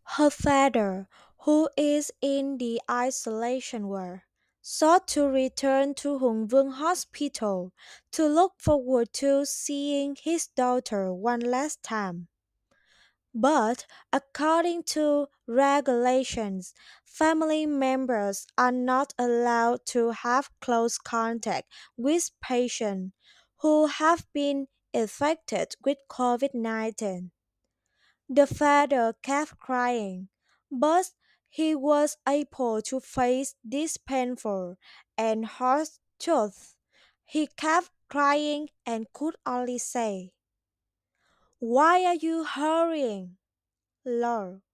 Her father, who is in the isolation ward, sought to return to Hung Vung Hospital to look forward to seeing his daughter one last time. But according to regulations, family members are not allowed to have close contact with patients who have been infected with COVID 19. The father kept crying, but he was able to face this painful and harsh truth. He kept crying and could only say, "Why are you hurrying, Lord?"